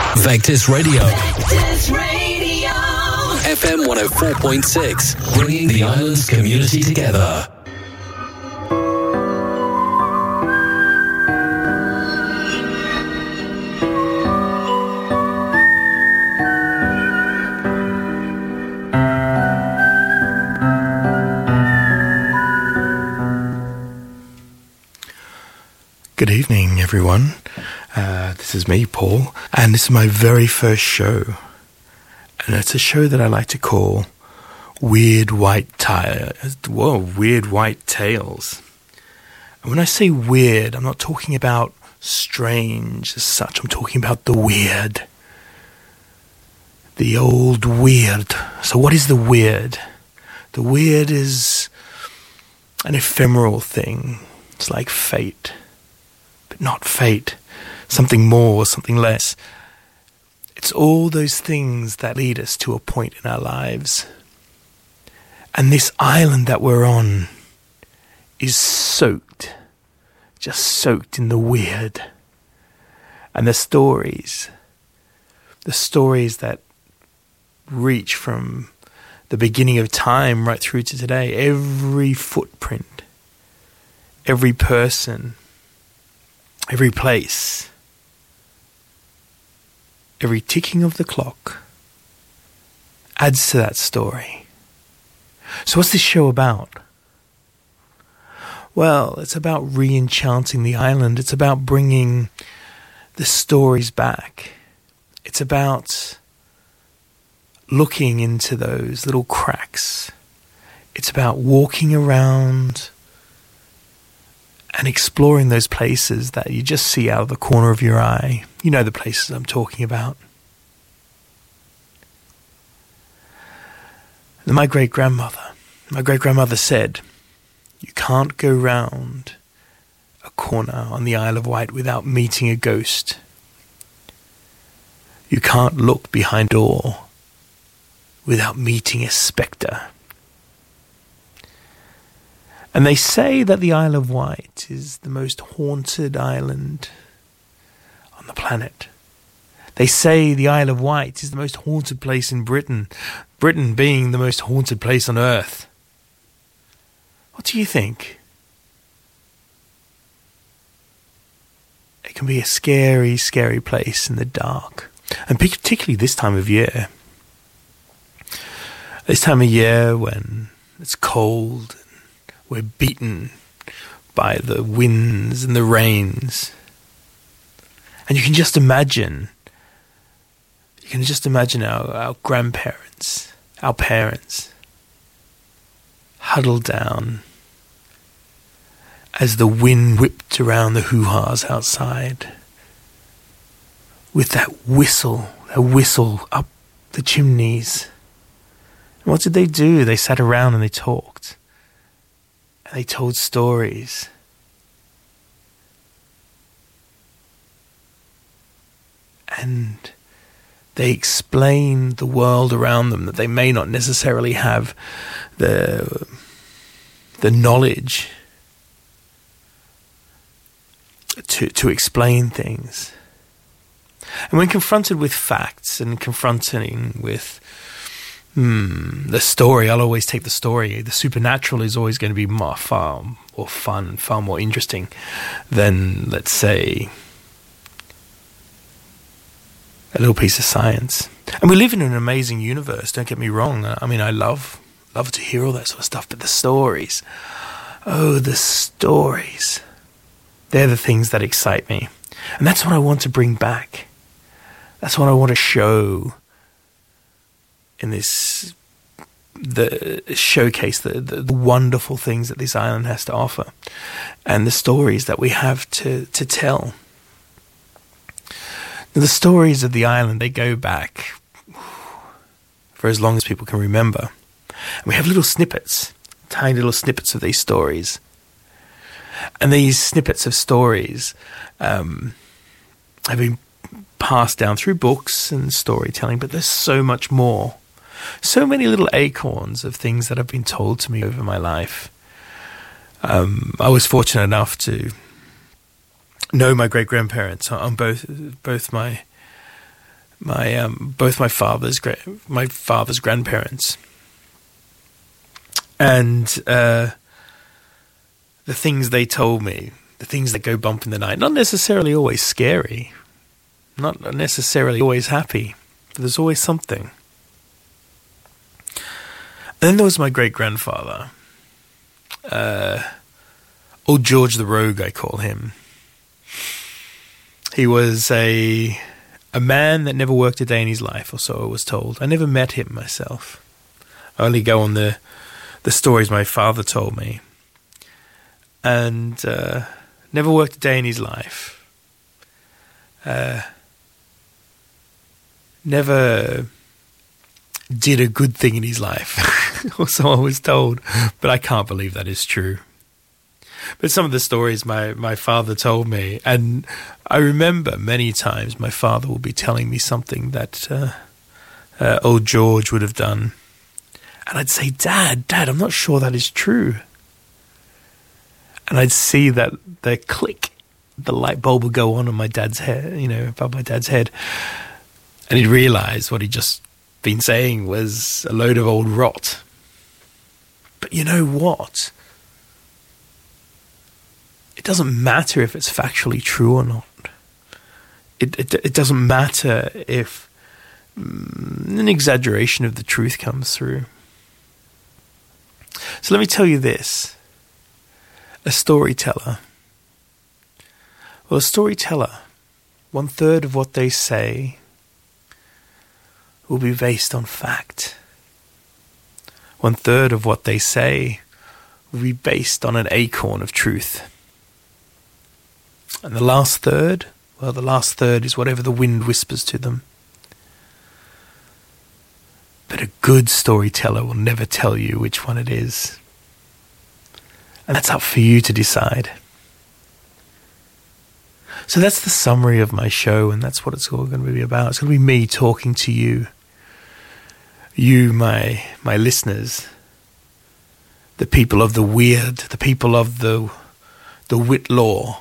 Vectis Radio. Vectis Radio. FM 104.6, bringing the island's community together. Good evening, everyone. This is me, Paul, and this is my very first show. And it's a show that I like to call Weird White Tales. And when I say weird, I'm not talking about strange as such. I'm talking about the weird. The old weird. So what is the weird? The weird is an ephemeral thing. It's like fate. But not fate. Something more, something less. It's all those things that lead us to a point in our lives. And this island that we're on is soaked, just soaked in the weird. And the stories that reach from the beginning of time right through to today, every footprint, every person, every place, every ticking of the clock adds to that story. So what's this show about? Well, it's about re-enchanting the island. It's about bringing the stories back. It's about looking into those little cracks. It's about walking around and exploring those places that you just see out of the corner of your eye. You know the places I'm talking about. And my great-grandmother said, you can't go round a corner on the Isle of Wight without meeting a ghost. You can't look behind a door without meeting a spectre. And they say that the Isle of Wight is the most haunted island on the planet. They say the Isle of Wight is the most haunted place in Britain, Britain being the most haunted place on Earth. What do you think? It can be a scary, scary place in the dark. And particularly this time of year. This time of year when it's cold, we're beaten by the winds and the rains. And you can just imagine our grandparents, our parents, huddled down as the wind whipped around the hoo-has outside with that whistle up the chimneys. And what did they do? They sat around and they talked. And they told stories. And they explained the world around them that they may not necessarily have the knowledge to explain things. And when confronted with facts and confronting with the story, I'll always take the story. The supernatural is always going to be far more fun, far more interesting than, let's say, a little piece of science. And we live in an amazing universe, don't get me wrong. I mean, I love to hear all that sort of stuff, but the stories, the stories, they're the things that excite me. And that's what I want to bring back. That's what I want to show in this, the showcase, the wonderful things that this island has to offer, and the stories that we have to tell. Now, the stories of the island, they go back for as long as people can remember. And we have little snippets, tiny little snippets of these stories. And these snippets of stories have been passed down through books and storytelling, but there's so much more. So many little acorns of things that have been told to me over my life. I was fortunate enough to know my great-grandparents on both my both my father's grandparents, and the things they told me, the things that go bump in the night, not necessarily always scary, not necessarily always happy, but there's always something. And then there was my great-grandfather, old George the Rogue, I call him. He was a man that never worked a day in his life, or so I was told. I never met him myself. I only go on the stories my father told me. And never worked a day in his life. Never did a good thing in his life, or so I was told. But I can't believe that is true. But some of the stories my father told me, and I remember many times my father would be telling me something that old George would have done. And I'd say, Dad, I'm not sure that is true. And I'd see that the click, the light bulb would go on my dad's head, above my dad's head. And he'd realize what he'd just been saying was a load of old rot. But you know what? It doesn't matter if it's factually true or not. It doesn't matter if an exaggeration of the truth comes through. So let me tell you this. A storyteller. Well, a storyteller, 1/3 of what they say will be based on fact. 1/3 of what they say will be based on an acorn of truth. And the last third is whatever the wind whispers to them. But a good storyteller will never tell you which one it is. And that's up for you to decide. So that's the summary of my show, and that's what it's all going to be about. It's going to be me talking to you. You, my listeners. The people of the weird, the people of the Whitlaw,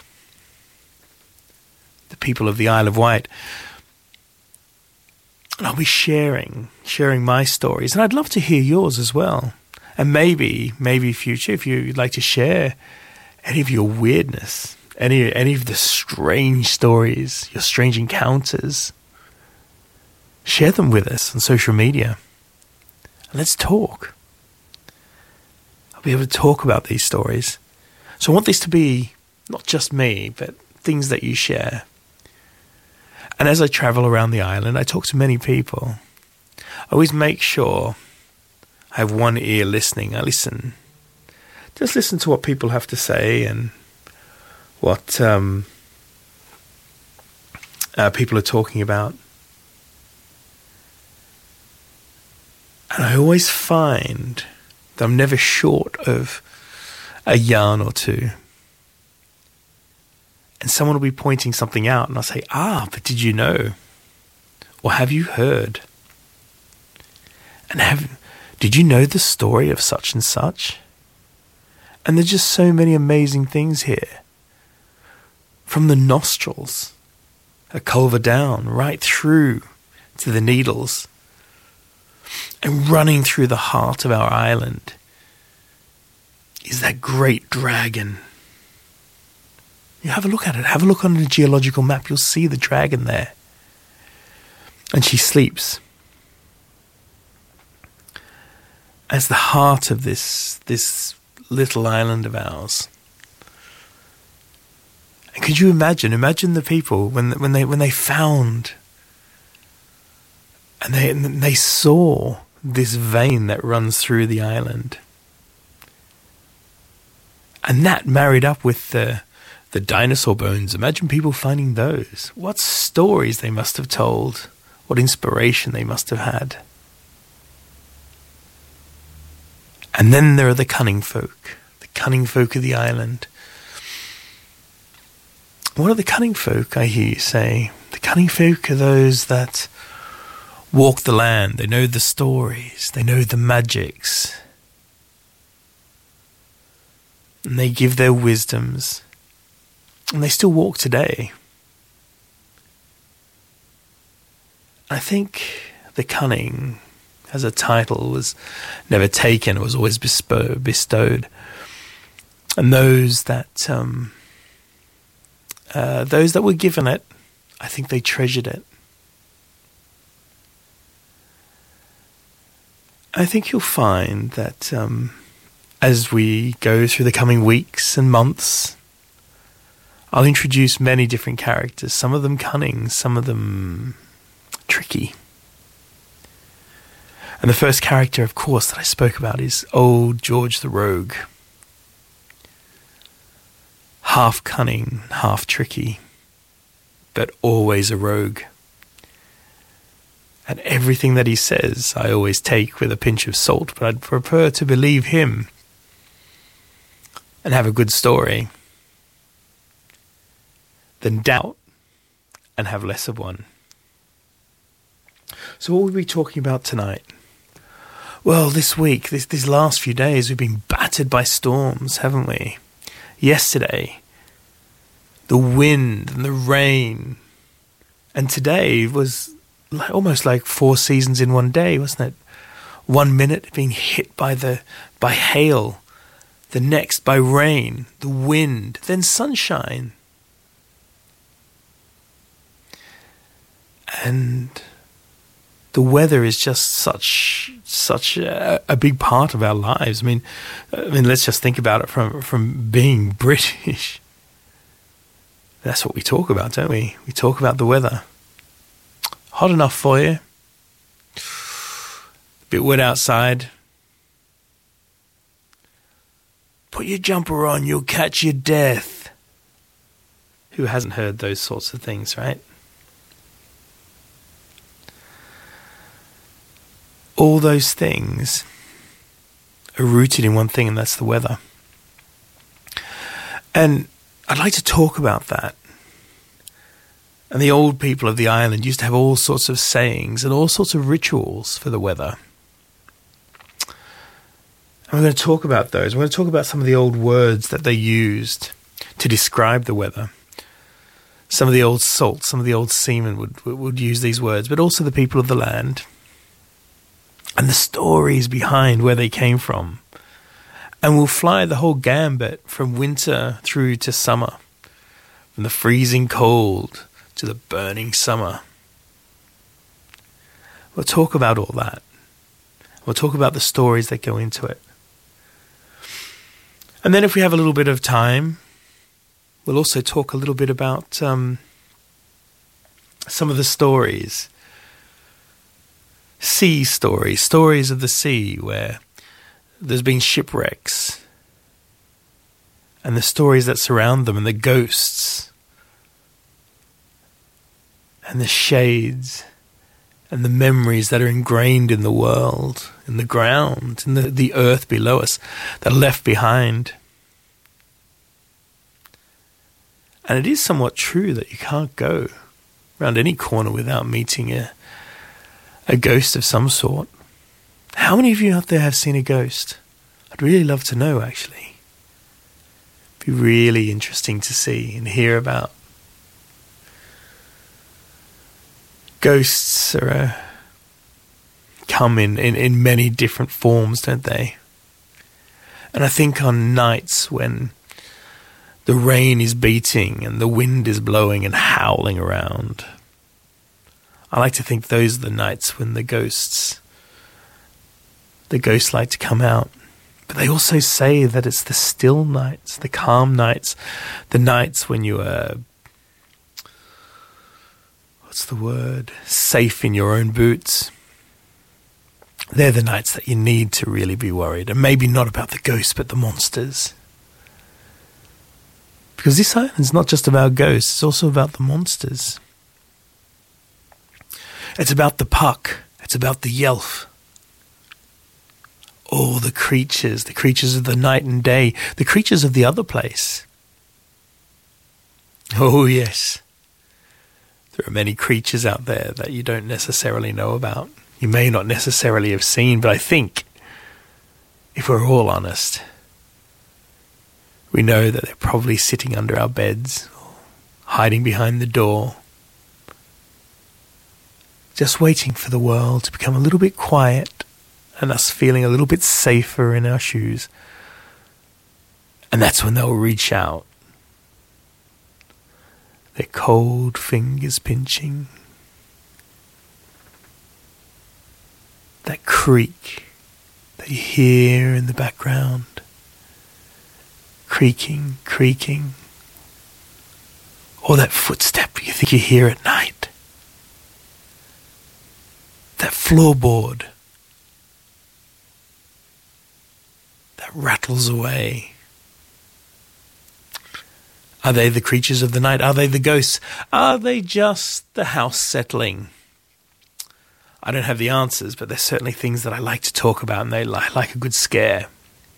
the people of the Isle of Wight. And I'll be sharing my stories, and I'd love to hear yours as well. And maybe future, if you'd like to share any of your weirdness, any of the strange stories, your strange encounters, share them with us on social media. And let's talk. I'll be able to talk about these stories. So I want this to be not just me, but things that you share. And as I travel around the island, I talk to many people. I always make sure I have one ear listening. I listen. Just listen to what people have to say and what people are talking about. And I always find that I'm never short of a yarn or two. And someone will be pointing something out, and I'll say, but did you know? Or have you heard? And did you know the story of such and such? And there's just so many amazing things here. From the nostrils, a culver down, right through to the Needles, and running through the heart of our island is that great dragon. You have a look at it. Have a look on the geological map. You'll see the dragon there. And she sleeps. As the heart of this little island of ours. And could you imagine the people when they found and they saw this vein that runs through the island. And that married up with the dinosaur bones. Imagine people finding those. What stories they must have told. What inspiration they must have had. And then there are the cunning folk of the island. What are the cunning folk, I hear you say? The cunning folk are those that walk the land. They know the stories. They know the magics. And they give their wisdoms. And they still walk today. I think the cunning as a title was never taken, it was always bestowed. And those that were given it, I think they treasured it. I think you'll find that as we go through the coming weeks and months, I'll introduce many different characters, some of them cunning, some of them tricky. And the first character, of course, that I spoke about is old George the Rogue. Half cunning, half tricky, but always a rogue. And everything that he says, I always take with a pinch of salt, but I'd prefer to believe him and have a good story than doubt and have less of one. So what will we be talking about tonight? Well, this week, these last few days, we've been battered by storms, haven't we? Yesterday, the wind and the rain. And today was almost like 4 seasons in one day, wasn't it? 1 minute being hit by hail, the next by rain, the wind, then sunshine. And the weather is just such a big part of our lives. I mean, let's just think about it from being British. That's what we talk about, don't we? We talk about the weather. Hot enough for you? A bit wet outside? Put your jumper on, you'll catch your death. Who hasn't heard those sorts of things, right? All those things are rooted in one thing, and that's the weather. And I'd like to talk about that. And the old people of the island used to have all sorts of sayings and all sorts of rituals for the weather. And we're going to talk about those. We're going to talk about some of the old words that they used to describe the weather. Some of the old salts, some of the old seamen would use these words, but also the people of the land. And the stories behind where they came from. And we'll fly the whole gambit from winter through to summer. From the freezing cold to the burning summer. We'll talk about all that. We'll talk about the stories that go into it. And then if we have a little bit of time, we'll also talk a little bit about some of the stories. Sea stories of the sea where there's been shipwrecks and the stories that surround them and the ghosts and the shades and the memories that are ingrained in the world, in the ground, in the earth below us that are left behind. And it is somewhat true that you can't go around any corner without meeting a ghost of some sort. How many of you out there have seen a ghost? I'd really love to know, actually. It'd be really interesting to see and hear about. Ghosts come in many different forms, don't they? And I think on nights when the rain is beating and the wind is blowing and howling around, I like to think those are the nights when the ghosts like to come out. But they also say that it's the still nights, the calm nights, the nights when you are, safe in your own boots. They're the nights that you need to really be worried. And maybe not about the ghosts, but the monsters. Because this island's not just about ghosts, it's also about the monsters. It's about the puck. It's about the yelf. All the creatures of the night and day, the creatures of the other place. Oh, yes. There are many creatures out there that you don't necessarily know about. You may not necessarily have seen, but I think, if we're all honest, we know that they're probably sitting under our beds, or hiding behind the door, just waiting for the world to become a little bit quiet and us feeling a little bit safer in our shoes. And that's when they'll reach out, their cold fingers pinching, that creak that you hear in the background, creaking, creaking, or that footstep you think you hear at night, that floorboard that rattles away. Are they the creatures of the night? Are they the ghosts? Are they just the house settling? I don't have the answers, but there's certainly things that I like to talk about, and they like a good scare.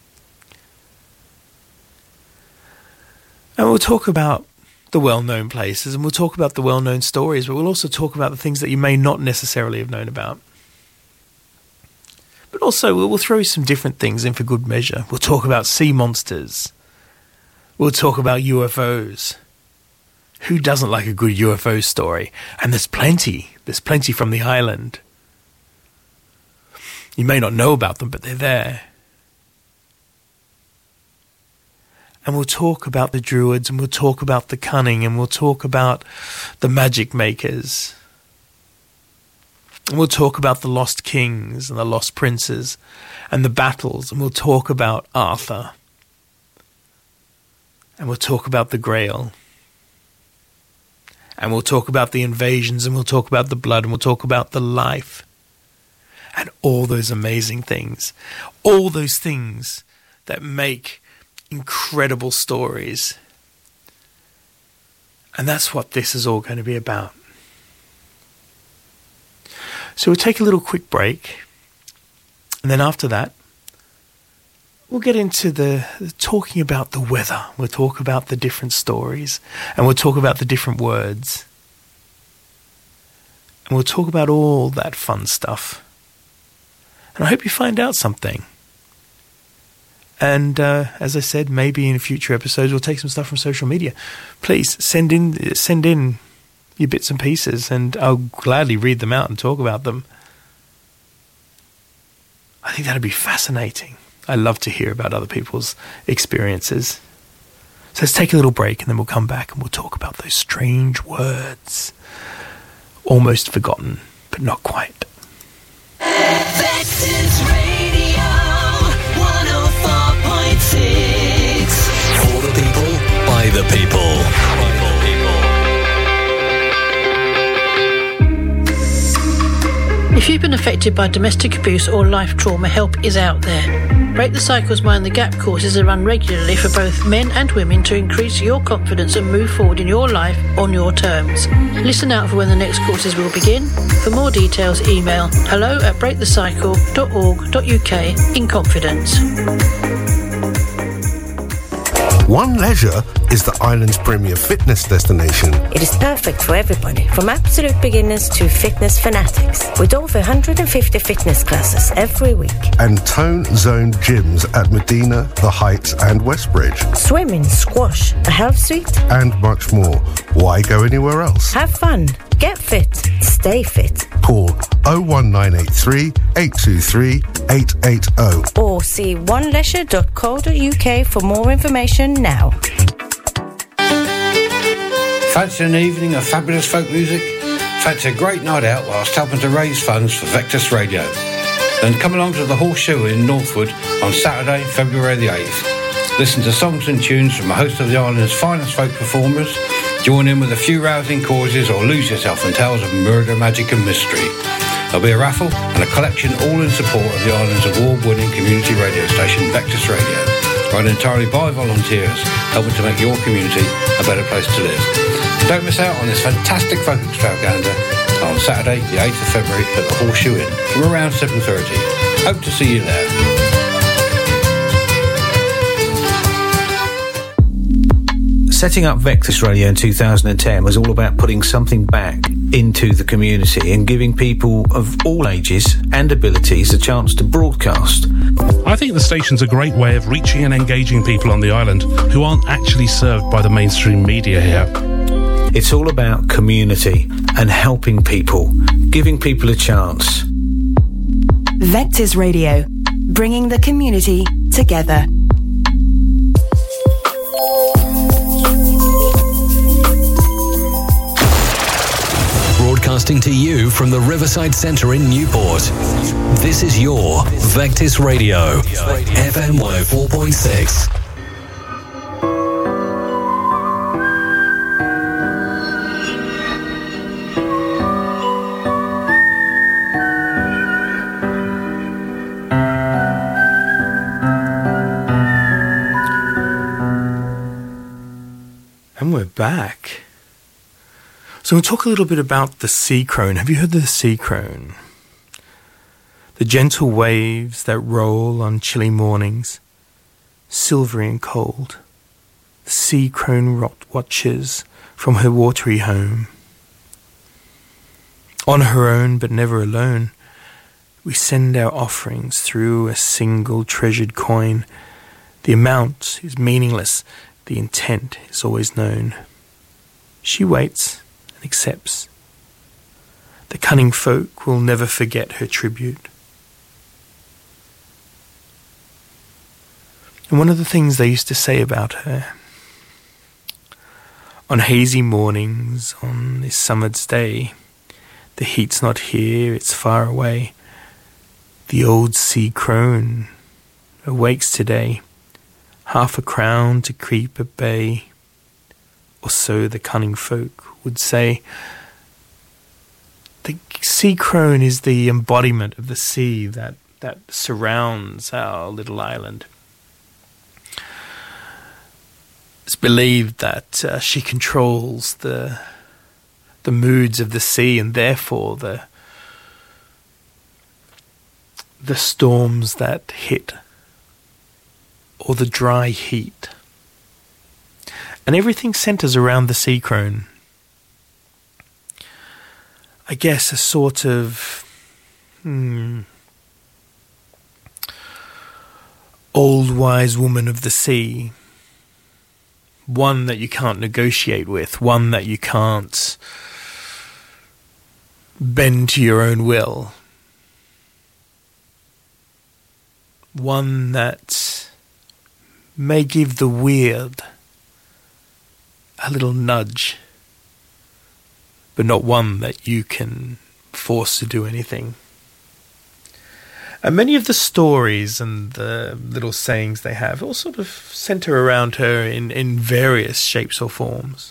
And we'll talk about the well-known places, and we'll talk about the well-known stories, but we'll also talk about the things that you may not necessarily have known about. But also, we'll throw some different things in for good measure. We'll talk about sea monsters. We'll talk about UFOs. Who doesn't like a good UFO story? And there's plenty. There's plenty from the island. You may not know about them, but they're there. And we'll talk about the druids, and we'll talk about the cunning, and we'll talk about the magic makers. And we'll talk about the lost kings and the lost princes and the battles, and we'll talk about Arthur. And we'll talk about the Grail. And we'll talk about the invasions, and we'll talk about the blood, and we'll talk about the life. And all those amazing things. All those things that make incredible stories. And that's what this is all going to be about. So we'll take a little quick break. And then after that, we'll get into the talking about the weather. We'll talk about the different stories. And we'll talk about the different words. And we'll talk about all that fun stuff. And I hope you find out something. And as I said, maybe in future episodes we'll take some stuff from social media. Please send in your bits and pieces, and I'll gladly read them out and talk about them. I think that'd be fascinating. I love to hear about other people's experiences. So let's take a little break, and then we'll come back and we'll talk about those strange words. Almost forgotten, but not quite. Vectors Radio 104.6. For the people, by the people. If you've been affected by domestic abuse or life trauma, help is out there. Break the Cycle's Mind the Gap courses are run regularly for both men and women to increase your confidence and move forward in your life on your terms. Listen out for when the next courses will begin. For more details, email hello@breakthecycle.org.uk in confidence. One Leisure is the island's premier fitness destination. It is perfect for everybody, from absolute beginners to fitness fanatics, with over 150 fitness classes every week. And tone zone gyms at Medina, The Heights and Westbridge. Swimming, squash, a health suite. And much more. Why go anywhere else? Have fun. Get fit. Stay fit. Call 01983 823 880. Or see oneleisure.co.uk for more information now. Fancy an evening of fabulous folk music? Fancy a great night out whilst helping to raise funds for Vectors Radio? Then come along to the Horseshoe in Northwood on Saturday, February the 8th. Listen to songs and tunes from a host of the island's finest folk performers. Join in with a few rousing causes or lose yourself in tales of murder, magic and mystery. There'll be a raffle and a collection all in support of the island's award-winning community radio station, Vectors Radio, run entirely by volunteers, helping to make your community a better place to live. Don't miss out on this fantastic folk extravaganza on Saturday, the 8th of February at the Horseshoe Inn from around 7:30. Hope to see you there. Setting up Vectors Radio in 2010 was all about putting something back into the community and giving people of all ages and abilities a chance to broadcast. I think the station's a great way of reaching and engaging people on the island who aren't actually served by the mainstream media here. It's all about community and helping people, giving people a chance. Vectors Radio, bringing the community together. Broadcasting to you from the Riverside Centre in Newport. This is your Vectis Radio, FM 104.6. And we're back. So we'll talk a little bit about the sea crone. Have you heard of the sea crone? The gentle waves that roll on chilly mornings, silvery and cold. The sea crone watches from her watery home. On her own, but never alone, we send our offerings through a single treasured coin. The amount is meaningless, the intent is always known. She waits and accepts. The cunning folk will never forget her tribute. And one of the things they used to say about her, on hazy mornings, on this summer's day, the heat's not here, it's far away. The old sea crone awakes today, half a crown to creep at bay, or so the cunning folk would say. The sea crone is the embodiment of the sea that surrounds our little island. It's believed that she controls the moods of the sea, and therefore the storms that hit, or the dry heat. And everything centres around the sea crone. I guess a sort of old wise woman of the sea. One that you can't negotiate with. One that you can't bend to your own will. One that may give the weird a little nudge, but not one that you can force to do anything. And many of the stories and the little sayings they have all sort of centre around her in various shapes or forms.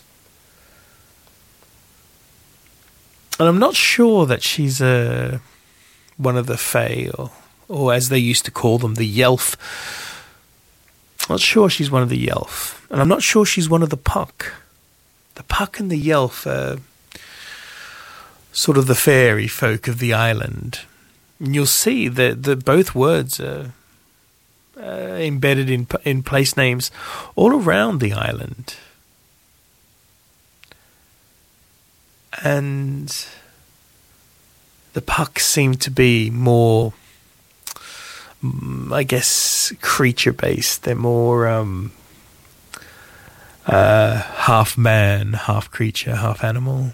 And I'm not sure that she's one of the Fae, or as they used to call them, the Yelf. I'm not sure she's one of the Yelf. And I'm not sure she's one of the Puck. The Puck and the Yelf are sort of the fairy folk of the island. And you'll see that both words are embedded in place names all around the island. And the Puck seem to be more, I guess, creature-based. They're more half man, half creature, half animal.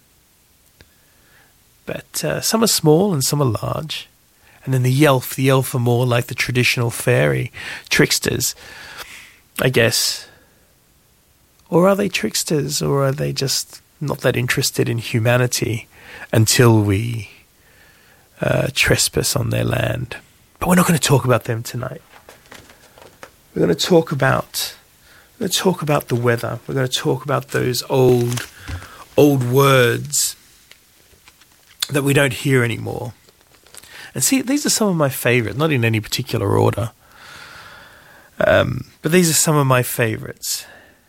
But some are small and some are large. And then the Yelf are more like the traditional fairy tricksters, I guess. Or are they tricksters, or are they just not that interested in humanity until we trespass on their land? But we're not going to talk about them tonight. We're going to talk about the weather. We're going to talk about those old words that we don't hear anymore. And see, these are some of my favourites, not in any particular order, but these are some of my favourites.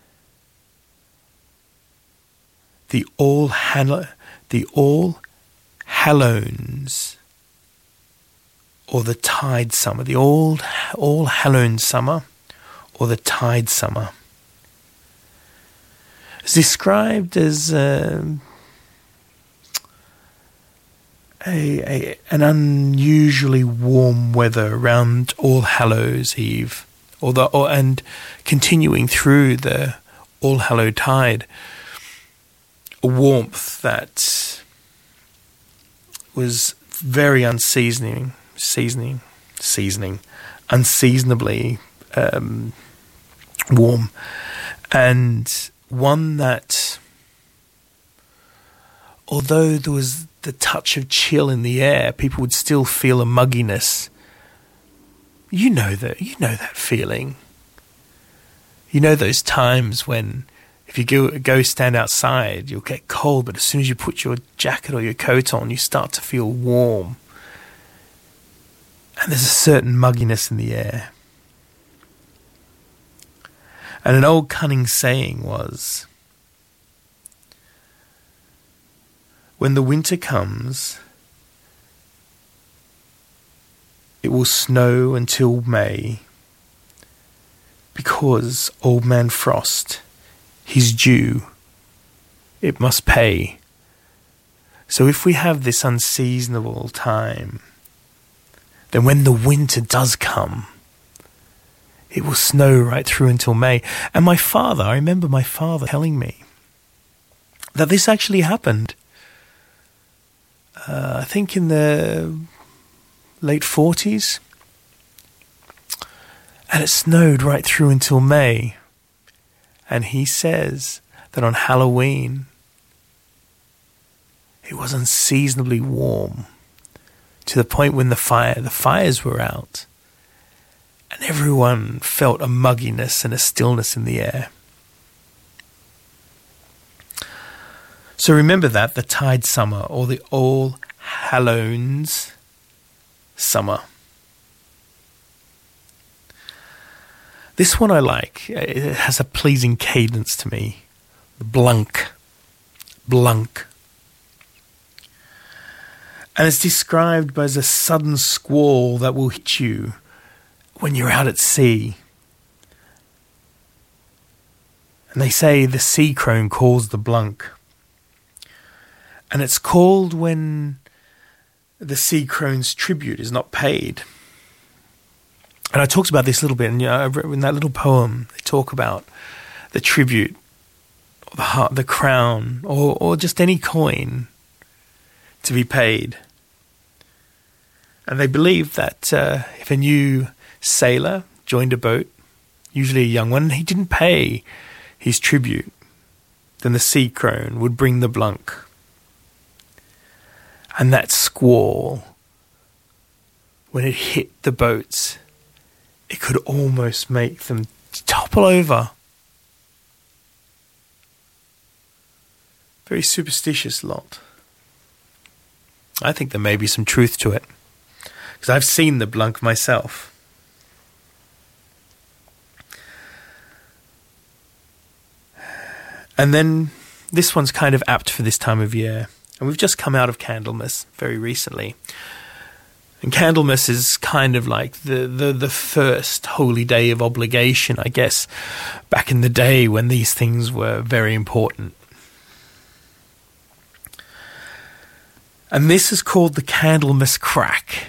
The All Hallows, or the Tide Summer. The All Hallows Summer, or the Tide Summer. It's described as an unusually warm weather around All Hallows Eve, and continuing through the All Hallow Tide. a warmth that was very unseasonably warm, and one that, although there was the touch of chill in the air, people would still feel a mugginess. You know that feeling. You know those times when if you go stand outside, you'll get cold, but as soon as you put your jacket or your coat on, you start to feel warm. And there's a certain mugginess in the air. And an old cunning saying was, when the winter comes, it will snow until May, because Old Man Frost, he's due, it must pay. So if we have this unseasonable time, then when the winter does come, it will snow right through until May. And I remember my father telling me that this actually happened. I think in the late 40s. And it snowed right through until May. And he says that on Halloween, it was unseasonably warm to the point when the fires were out. And everyone felt a mugginess and a stillness in the air. So remember that, the Tide Summer, or the All Hallows Summer. This one I like. It has a pleasing cadence to me. Blunk. Blunk. And it's described as a sudden squall that will hit you when you're out at sea. And they say the sea crone calls the blunk. And it's called when the sea crone's tribute is not paid. And I talked about this a little bit, and in that little poem, they talk about the tribute, or the heart, the crown, or just any coin to be paid. And they believe that if a new sailor joined a boat, usually a young one, and he didn't pay his tribute, then the sea crone would bring the blunk. And that squall, when it hit the boats, it could almost make them topple over. Very superstitious lot. I think there may be some truth to it, because I've seen the blunk myself. And then this one's kind of apt for this time of year. And we've just come out of Candlemas very recently. And Candlemas is kind of like the first holy day of obligation, I guess, back in the day when these things were very important. And this is called the Candlemas Crack.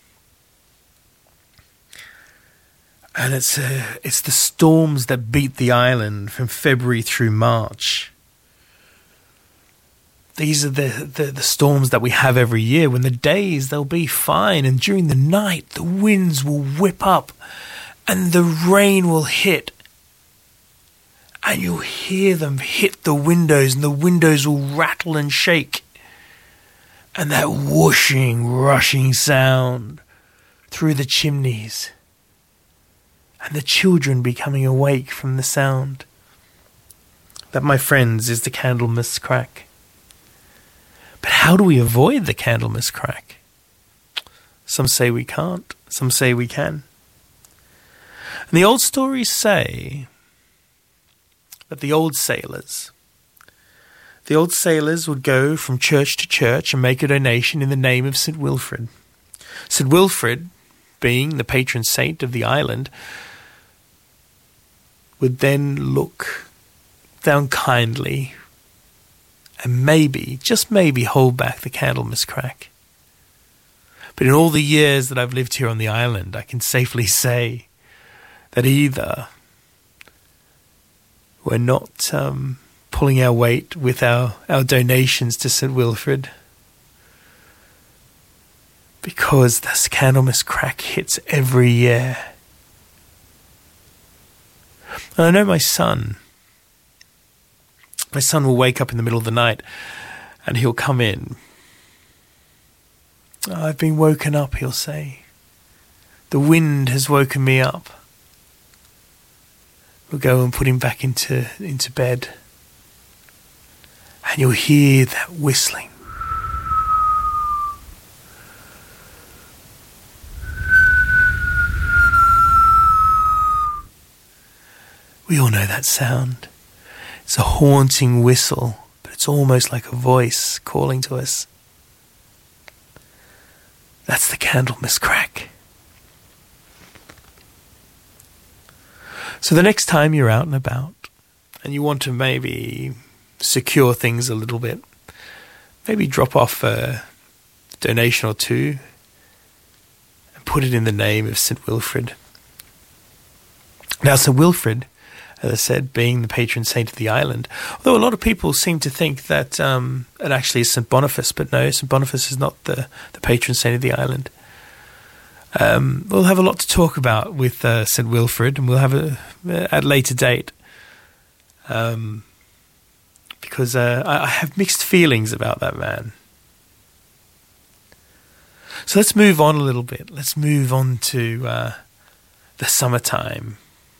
And it's the storms that beat the island from February through March. These are the storms that we have every year. When the days, they'll be fine, and during the night, the winds will whip up, and the rain will hit. And you'll hear them hit the windows, and the windows will rattle and shake. And that whooshing, rushing sound through the chimneys. And the children becoming awake from the sound. That, my friends, is the Candlemas Crack. But how do we avoid the Candlemas Crack? Some say we can't, some say we can. And the old stories say that the old sailors would go from church to church and make a donation in the name of St. Wilfrid. St. Wilfrid, being the patron saint of the island, would then look down kindly and maybe, just maybe, hold back the Candlemas Crack. But in all the years that I've lived here on the island, I can safely say that either we're not pulling our weight with our donations to St. Wilfrid, because this Candlemas crack hits every year. And I know my son will wake up in the middle of the night and he'll come in. "Oh, I've been woken up," he'll say. "The wind has woken me up." We'll go and put him back into bed. And you'll hear that whistling. We all know that sound. It's a haunting whistle, but it's almost like a voice calling to us. That's the Candlemas crack. So the next time you're out and about and you want to maybe secure things a little bit, maybe drop off a donation or two and put it in the name of St. Wilfrid. Now, St. Wilfrid, as I said, being the patron saint of the island, although a lot of people seem to think that it actually is St. Boniface, but no, St. Boniface is not the patron saint of the island. We'll have a lot to talk about with St. Wilfrid, and we'll have at a later date, because I have mixed feelings about that man. So let's move on a little bit. Let's move on to the summertime.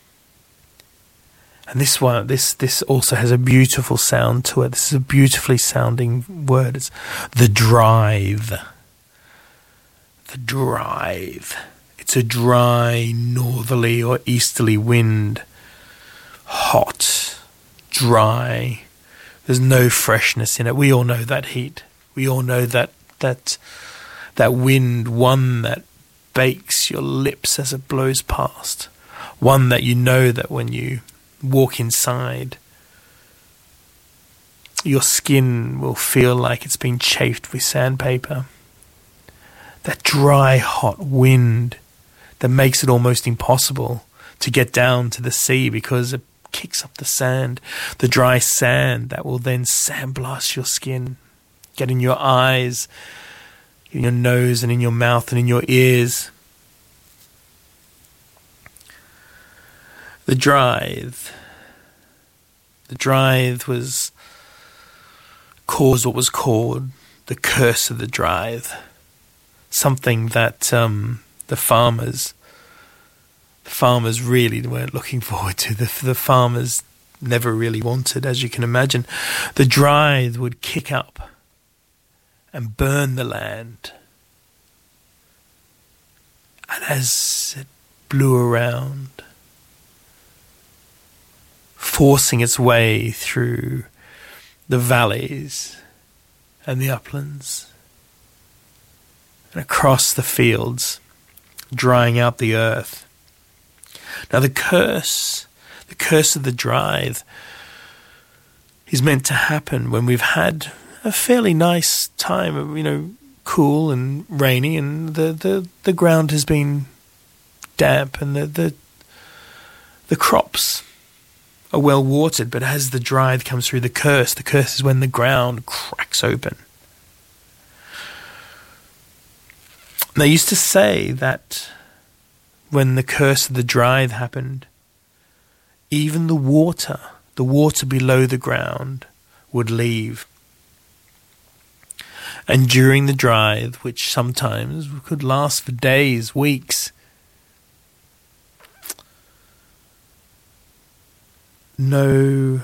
And this also has a beautiful sound to it. This is a beautifully sounding word. It's the drive. The drive. It's a dry, northerly or easterly wind. Hot, dry. There's no freshness in it. We all know that heat. We all know that wind, one that bakes your lips as it blows past. One that you know that when you walk inside, your skin will feel like it's been chafed with sandpaper. That dry, hot wind that makes it almost impossible to get down to the sea because it kicks up the sand, the dry sand that will then sandblast your skin, get in your eyes, in your nose and in your mouth and in your ears. The drive was caused what was called the curse of the drive. Something that the farmers really weren't looking forward to. The farmers never really wanted, as you can imagine. The drive would kick up and burn the land. And as it blew around, forcing its way through the valleys and the uplands and across the fields, drying out the earth. Now the curse of the drive is meant to happen when we've had a fairly nice time, cool and rainy, and the ground has been damp and the crops are well watered. But as the drive comes through, the curse is when the ground cracks open. They used to say that when the curse of the drive happened, even the water below the ground would leave. And during the drive, which sometimes could last for days, weeks, no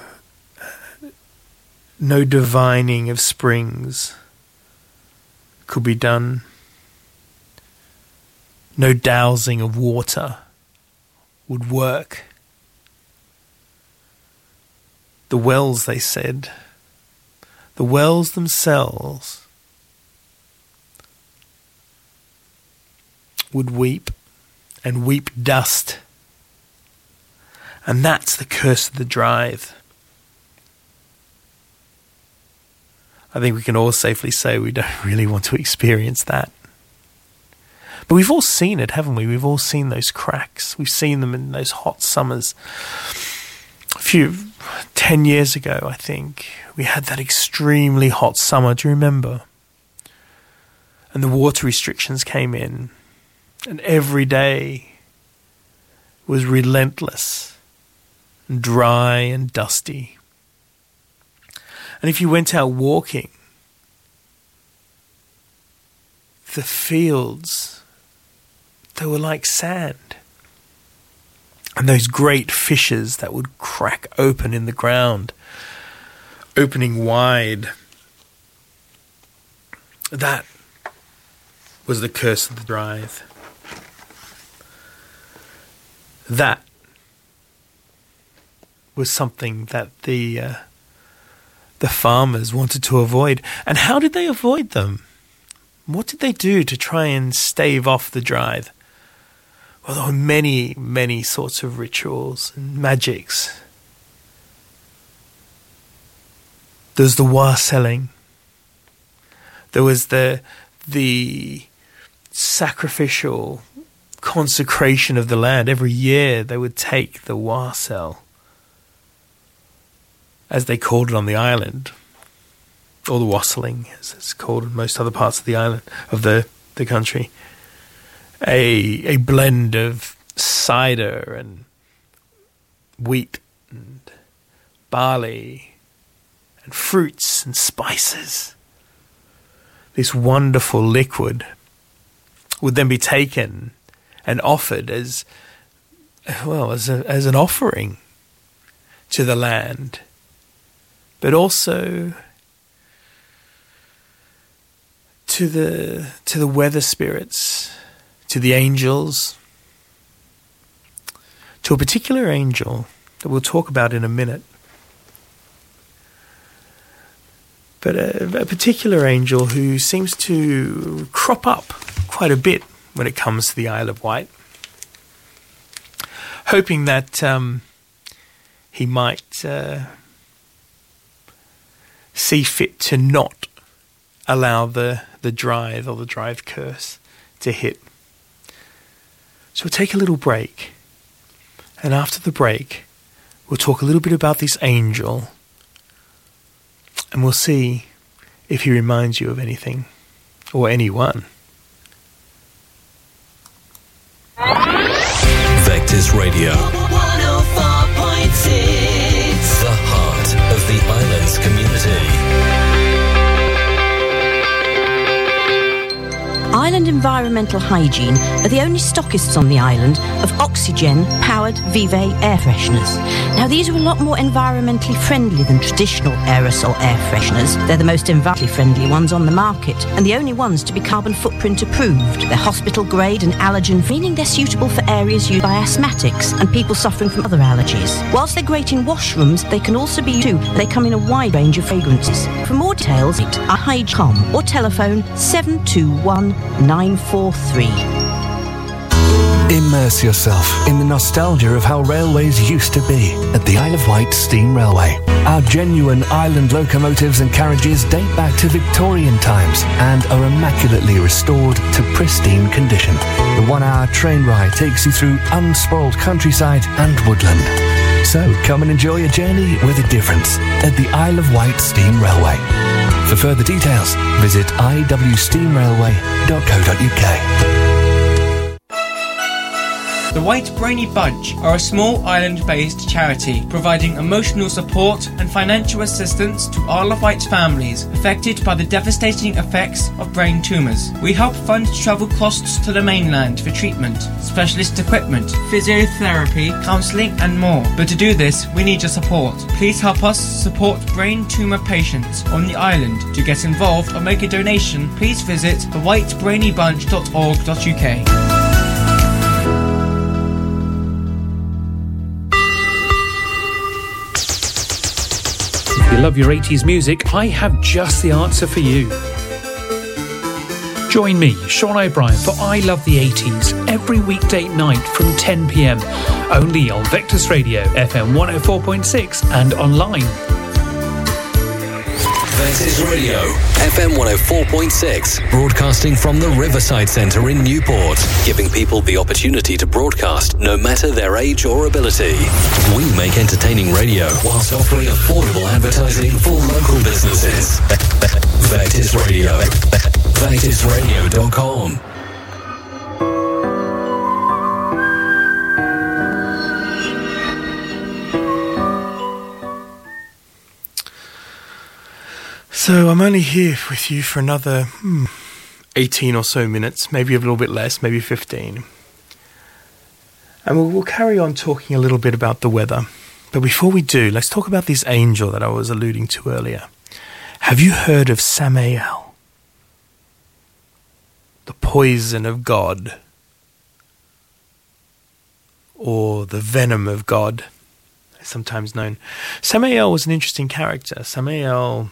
divining of springs could be done. No dowsing of water would work. The wells, they said, the wells themselves would weep and weep dust. And that's the curse of the drive. I think we can all safely say we don't really want to experience that. But we've all seen it, haven't we? We've all seen those cracks. We've seen them in those hot summers. 10 years ago, I think, we had that extremely hot summer. Do you remember? And the water restrictions came in, and every day was relentless and dry and dusty. And if you went out walking, the fields, they were like sand. And those great fissures that would crack open in the ground, opening wide, that was the curse of the drive. That was something that the farmers wanted to avoid. And how did they avoid them? What did they do to try and stave off the drive? Well, there were many, many sorts of rituals and magics. There was the wa-selling. There was the sacrificial consecration of the land. Every year they would take the wassail, as they called it on the island, or the wassailing, as it's called in most other parts of the island, of the country. A blend of cider and wheat and barley and fruits and spices. This wonderful liquid would then be taken and offered as an offering to the land, but also to the weather spirits, to the angels, to a particular angel that we'll talk about in a minute. But a particular angel who seems to crop up quite a bit when it comes to the Isle of Wight, hoping that he might see fit to not allow the drive or the drive curse to hit. So we'll take a little break, and after the break we'll talk a little bit about this angel, and we'll see if he reminds you of anything or anyone. Vectis Radio, 104.6, the heart of the island's community. Island Environmental Hygiene are the only stockists on the island of oxygen-powered Vive air fresheners. Now, these are a lot more environmentally friendly than traditional aerosol air fresheners. They're the most environmentally friendly ones on the market, and the only ones to be carbon footprint approved. They're hospital grade and allergen, meaning they're suitable for areas used by asthmatics and people suffering from other allergies. Whilst they're great in washrooms, they can also be used too. They come in a wide range of fragrances. For more details, visit Hyde.com or telephone 721-943. Immerse yourself in the nostalgia of how railways used to be at the Isle of Wight Steam Railway. Our genuine island locomotives and carriages date back to Victorian times and are immaculately restored to pristine condition. The 1-hour train ride takes you through unspoiled countryside and woodland. So come and enjoy a journey with a difference at the Isle of Wight Steam Railway. For further details, visit iwsteamrailway.co.uk. The White Brainy Bunch are a small island-based charity providing emotional support and financial assistance to Isle of Wight families affected by the devastating effects of brain tumours. We help fund travel costs to the mainland for treatment, specialist equipment, physiotherapy, counselling and more. But to do this, we need your support. Please help us support brain tumour patients on the island. To get involved or make a donation, please visit thewhitebrainybunch.org.uk. If you love your 80s music, I have just the answer for you. Join me, Sean O'Brien, for I Love the 80s every weekday night from 10 p.m. only on Vectis Radio, FM 104.6 and online. Vectis Radio, FM 104.6, broadcasting from the Riverside Centre in Newport, giving people the opportunity to broadcast no matter their age or ability. We make entertaining radio whilst offering affordable advertising for local businesses. Vectis Radio. VectisRadio.com. So I'm only here with you for another 18 or so minutes, maybe a little bit less, maybe 15. And we'll carry on talking a little bit about the weather. But before we do, let's talk about this angel that I was alluding to earlier. Have you heard of Samael? The poison of God. Or the venom of God, sometimes known. Samael was an interesting character. Samael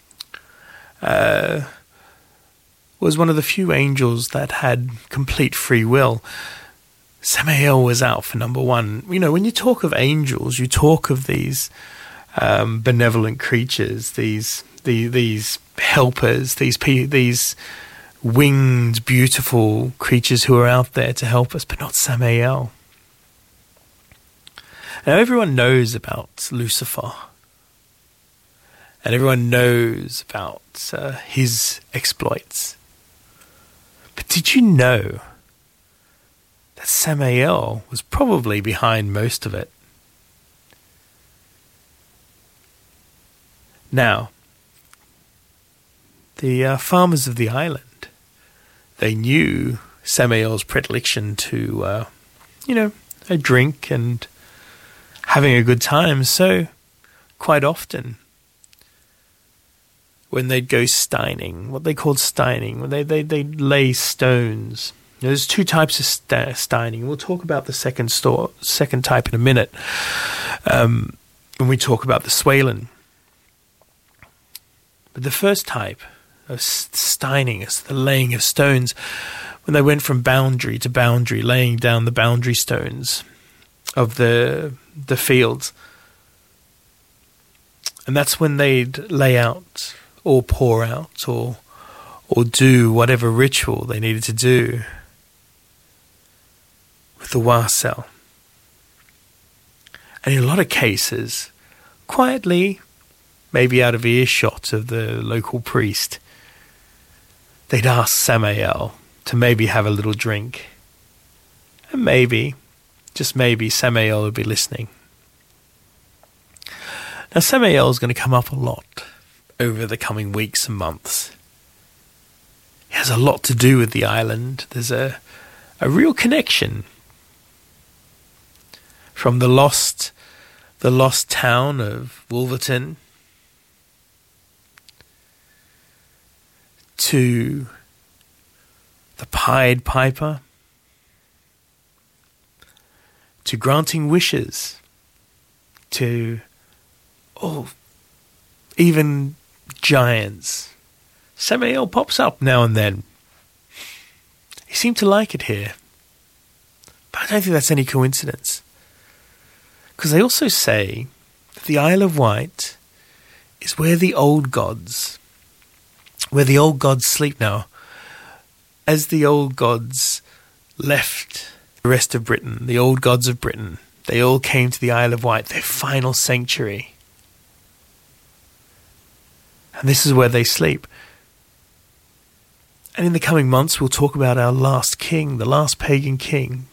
was one of the few angels that had complete free will. Samael was out for number one. You know, when you talk of angels, you talk of these benevolent creatures, these helpers, these winged, beautiful creatures who are out there to help us, but not Samael. Now, everyone knows about Lucifer. And everyone knows about his exploits. But did you know that Samael was probably behind most of it? Now, the farmers of the island, they knew Samael's predilection to, a drink and having a good time. So, quite often, when they'd go steining, what they called steining, when they'd lay stones. There's two types of steining. We'll talk about the second type in a minute when we talk about the Swalen. But the first type of steining is the laying of stones, when they went from boundary to boundary, laying down the boundary stones of the fields. And that's when they'd lay out or pour out or do whatever ritual they needed to do with the wassail. And in a lot of cases, quietly, maybe out of earshot of the local priest, they'd ask Samael to maybe have a little drink. And maybe, just maybe, Samael would be listening. Now, Samael is going to come up a lot over the coming weeks and months. He has a lot to do with the island. There's a real connection from the lost town of Wolverton to the Pied Piper to granting wishes to even giants. Samael pops up now and then. He seemed to like it here. But I don't think that's any coincidence. Because they also say that the Isle of Wight is where the old gods sleep now. As the old gods left the rest of Britain, the old gods of Britain, they all came to the Isle of Wight, their final sanctuary. And this is where they sleep. And in the coming months, we'll talk about our last king, the last pagan king.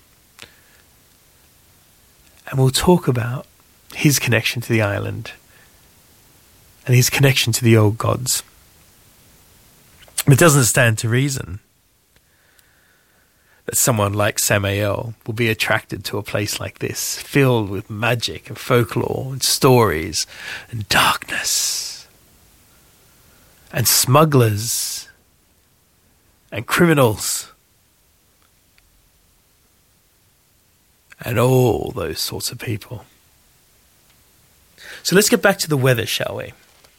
And we'll talk about his connection to the island and his connection to the old gods. It doesn't stand to reason that someone like Samael will be attracted to a place like this, filled with magic and folklore and stories and darkness and smugglers and criminals and all those sorts of people. So let's get back to the weather, shall we?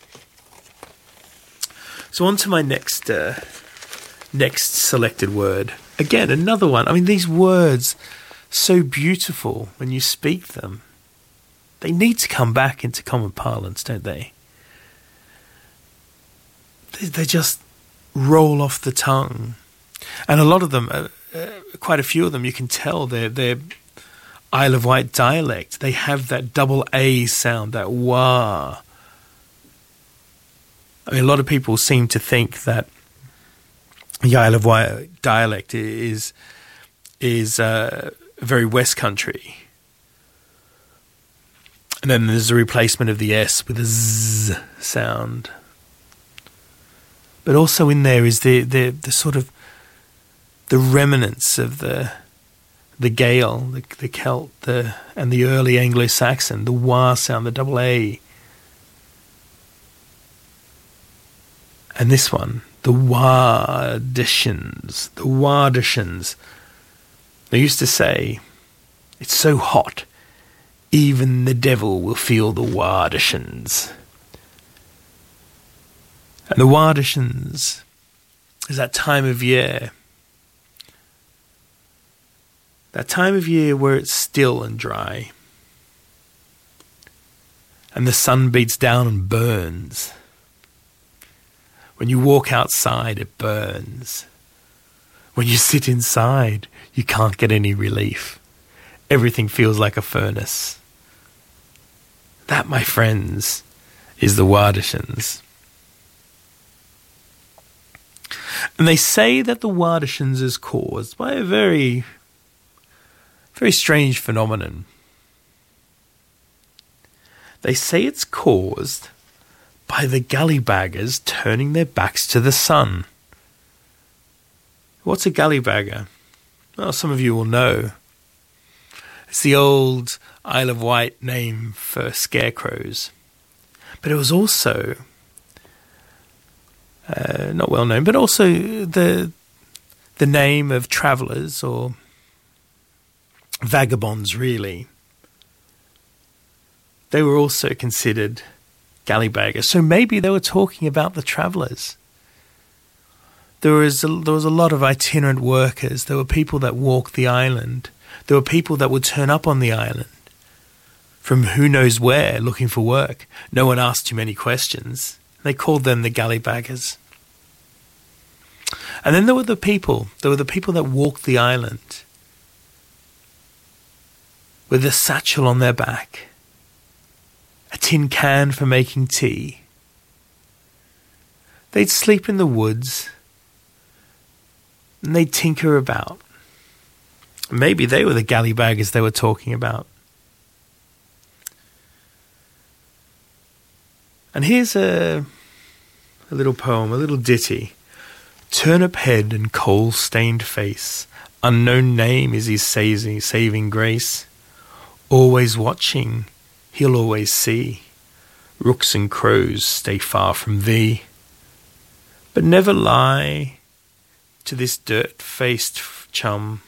So on to my next selected word. Again, another one. I mean, these words, so beautiful when you speak them. They need to come back into common parlance, don't they? they just roll off the tongue. And a lot of them, quite a few of them, you can tell they're Isle of Wight dialect. They have that double A sound, that wah. I mean, a lot of people seem to think that the Isle of Wight dialect is very West Country. And then there's a replacement of the S with a Z sound. But also in there is the sort of the remnants of the Gael, the Celt, and the early Anglo-Saxon, the wah sound, the double A. And this one, the Wardishans. The Wardishans. They used to say, it's so hot, even the devil will feel the Wardishans. And the Wardishans is that time of year. That time of year where it's still and dry. And the sun beats down and burns. When you walk outside, it burns. When you sit inside, you can't get any relief. Everything feels like a furnace. That, my friends, is the Wardishans. And they say that the Wardishans is caused by a very, very strange phenomenon. They say it's caused by the gallybaggers turning their backs to the sun. What's a gallybagger? Well, some of you will know. It's the old Isle of Wight name for scarecrows. But it was also, not well known, but also the name of travellers or vagabonds, really. They were also considered gallybaggers. So maybe they were talking about the travellers. There was a lot of itinerant workers. There were people that walked the island. There were people that would turn up on the island from who knows where looking for work. No one asked too many questions. They called them the gallybaggers. And then there were the people. There were the people that walked the island with a satchel on their back, a tin can for making tea. They'd sleep in the woods and they'd tinker about. Maybe they were the gallybaggers they were talking about. And here's a little poem, a little ditty. Turnip head and coal-stained face, unknown name is his saving grace. Always watching, he'll always see. Rooks and crows stay far from thee. But never lie to this dirt-faced chum,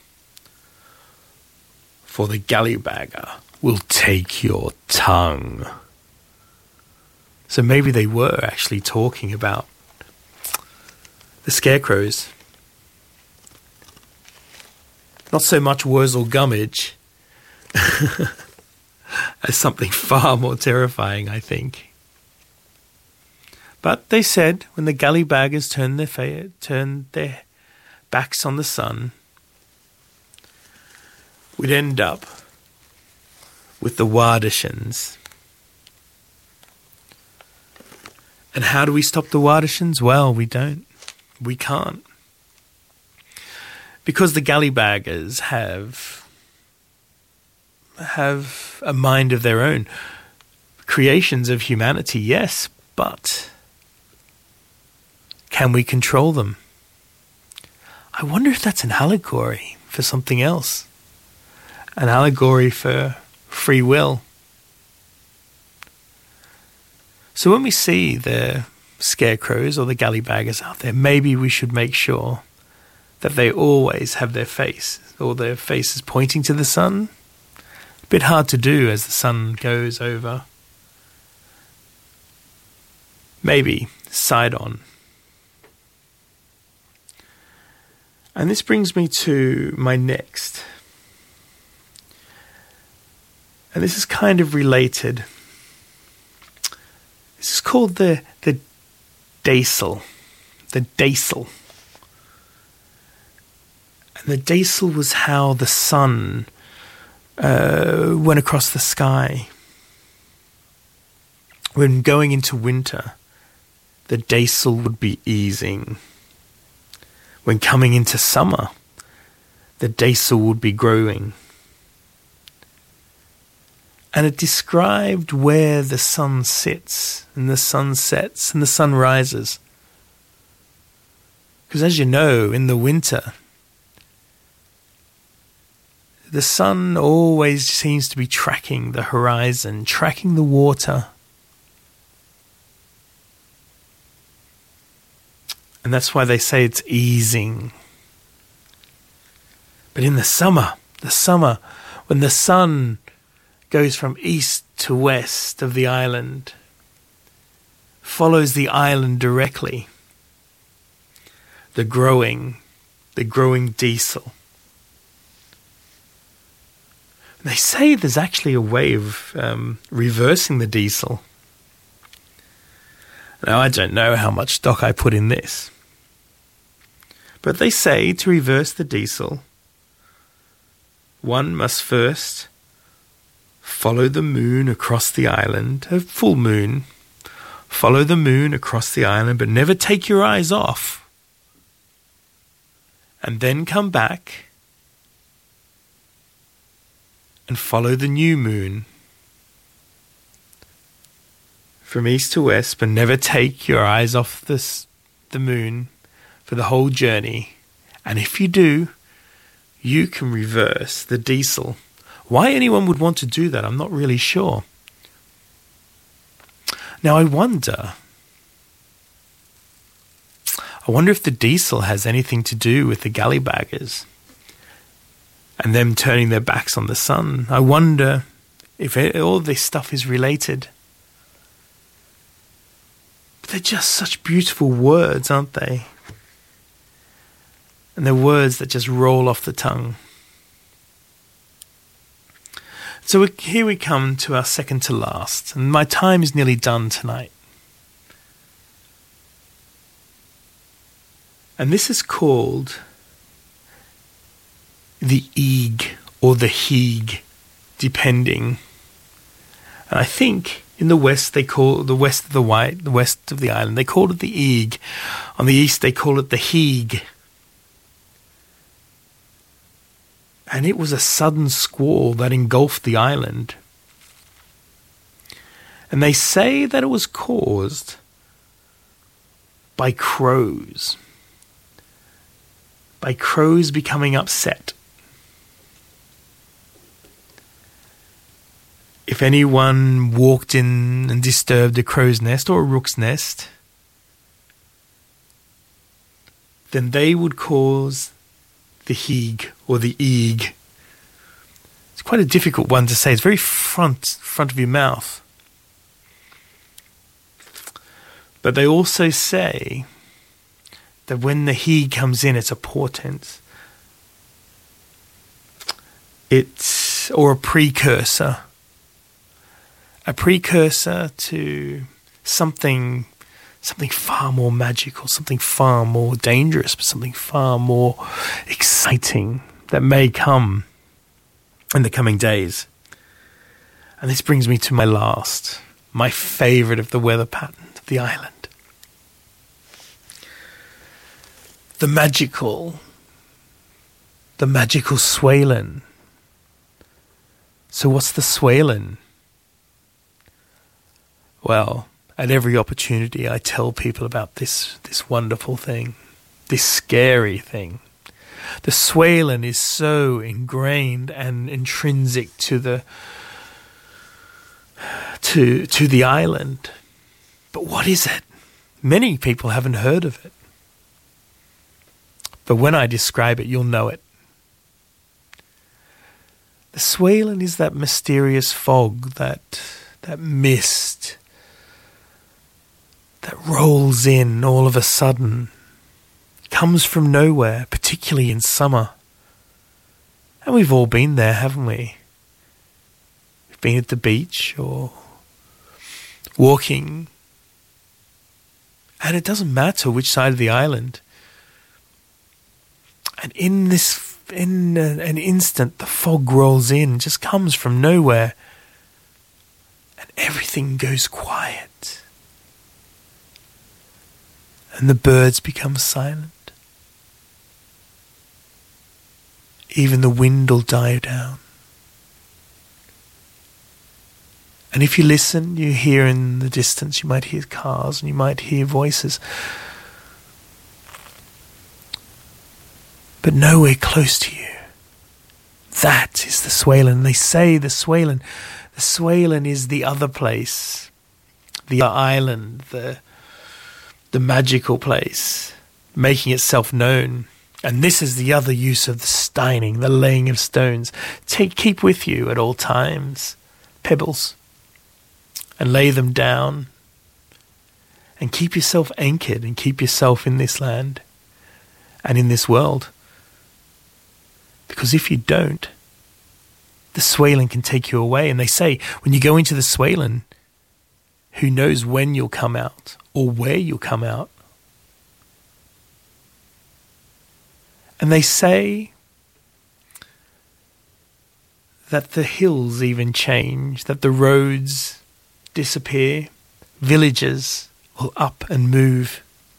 for the gallybagger will take your tongue. So maybe they were actually talking about the scarecrows. Not so much Wurzel Gummidge as something far more terrifying, I think. But they said when the gallybaggers turned their backs on the sun, we'd end up with the Wardishans. And how do we stop the Wardishans? Well, we don't. We can't. Because the gallybaggers have a mind of their own. Creations of humanity, yes, but can we control them? I wonder if that's an allegory for something else. An allegory for free will. So when we see the scarecrows or the gallybaggers out there, maybe we should make sure that they always have their face or their faces pointing to the sun. A bit hard to do as the sun goes over. Maybe side on. And this brings me to my next. And this is kind of related. This is called the Daisel. the daysel. And the daysel was how the sun went across the sky. When going into winter, the daysel would be easing. When coming into summer, the daysel would be growing. And it described where the sun sits, and the sun sets, and the sun rises. Because as you know, in the winter, the sun always seems to be tracking the horizon, tracking the water. And that's why they say it's easing. But in the summer, when the sun goes from east to west of the island, follows the island directly, the growing daysel. They say there's actually a way of reversing the daysel. Now, I don't know how much stock I put in this, but they say to reverse the daysel, one must first follow the moon across the island, a full moon. Follow the moon across the island, but never take your eyes off. And then come back and follow the new moon from east to west, but never take your eyes off the moon for the whole journey. And if you do, you can reverse the daysel. Why anyone would want to do that, I'm not really sure. Now, I wonder if the daysel has anything to do with the gallybaggers and them turning their backs on the sun. I wonder if all this stuff is related. But they're just such beautiful words, aren't they? And they're words that just roll off the tongue. So here we come to our second to last, and my time is nearly done tonight. And this is called the Eeg or the Heeg, depending. And I think in the west they call the west of the west of the island, they call it the Eeg. On the east they call it the Heeg. And it was a sudden squall that engulfed the island. And they say that it was caused by crows. By crows becoming upset. If anyone walked in and disturbed a crow's nest or a rook's nest, then they would cause the Heeg or the Eeg. It's quite a difficult one to say. It's very front of your mouth. But they also say that when the Heeg comes in, it's a portent. It's or a precursor to something far more magical, something far more dangerous, but something far more exciting that may come in the coming days. And this brings me to my favourite of the weather pattern of the island. The magical Swalen. So what's the Swalen? Well, at every opportunity I tell people about this wonderful thing, this scary thing. The Swalen is so ingrained and intrinsic to the island. But what is it? Many people haven't heard of it. But when I describe it, you'll know it. The Swalen is that mysterious fog, that mist that rolls in all of a sudden, comes from nowhere, particularly in summer. And we've all been there, haven't we? We've been at the beach or walking And it doesn't matter which side of the island. And in an instant, the fog rolls in, just comes from nowhere. And everything goes quiet. And the birds become silent. Even the wind will die down. And if you listen, you hear in the distance, you might hear cars and you might hear voices. But nowhere close to you. That is the Swalen. They say the Swalen is the other place, the island, the magical place, making itself known. And this is the other use of the steining, the laying of stones. Keep with you at all times pebbles, and lay them down, and keep yourself anchored, and keep yourself in this land and in this world. Because if you don't, the Swalen can take you away. And they say, when you go into the Swalen, who knows when you'll come out or where you'll come out. And they say that the hills even change, that the roads disappear, villages will up and move.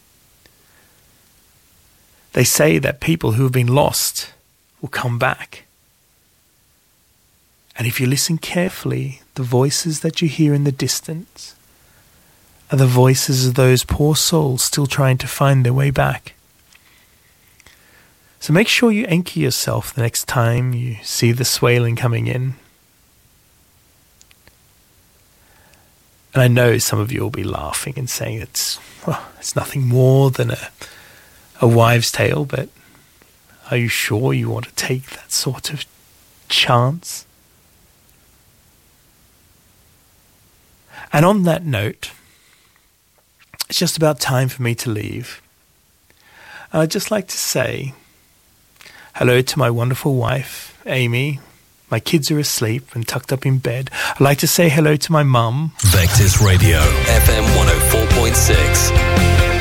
They say that people who have been lost will come back. And if you listen carefully, the voices that you hear in the distance are the voices of those poor souls still trying to find their way back. So make sure you anchor yourself the next time you see the Swalen coming in. And I know some of you will be laughing and saying it's nothing more than a wives' tale, but are you sure you want to take that sort of chance? And on that note, it's just about time for me to leave. I'd just like to say hello to my wonderful wife, Amy. My kids are asleep and tucked up in bed. I'd like to say hello to my mum. Vectis Radio, FM 104.6.